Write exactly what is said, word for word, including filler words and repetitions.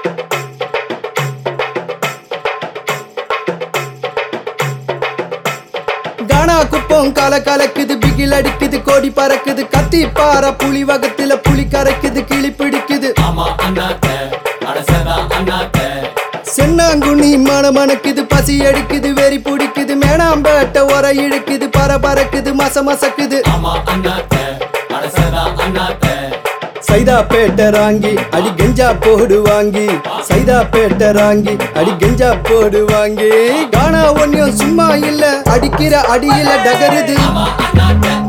கானா குப்பம் கல கலக்குது பிகில் அடிக்குது கோடி பறக்குது கத்தி பாற புலி வகத்துல புலி கரைக்குது கிளி பிடிக்குது சென்னாங்குனி மன மணக்குது பசி அடிக்குது வெறி பிடிக்குது மேனாம்பேட்ட உர இழுக்குது பற பறக்குது மச மசக்குது சைதா பேட்ட ராங்கி அடி கெஞ்சா போடு வாங்கி சைதா பேட்ட ராங்கி அடி கெஞ்சா போடு வாங்கி கானா ஒன்னும் சும்மா இல்ல அடிக்கிற அடியில டகருது